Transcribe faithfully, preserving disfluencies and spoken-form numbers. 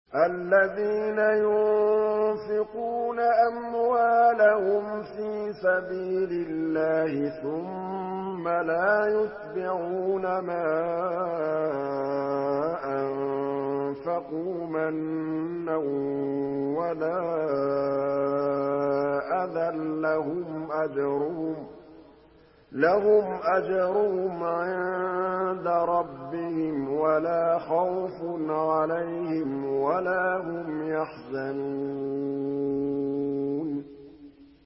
الَّذِينَ يُنفِقُونَ أَمْوَالَهُمْ فِي سَبِيلِ اللَّهِ ثُمَّ لَا يُتْبِعُونَ مَا أَنفَقُوا مَنًّا وَلَا أَذًى لَّهُمْ أَجْرُهُمْ لَهُمْ أَجْرُهُمْ عِندَ رَبِّهِمْ وَلَا خَوْفٌ عَلَيْهِمْ وَلَا هُمْ يَحْزَنُونَ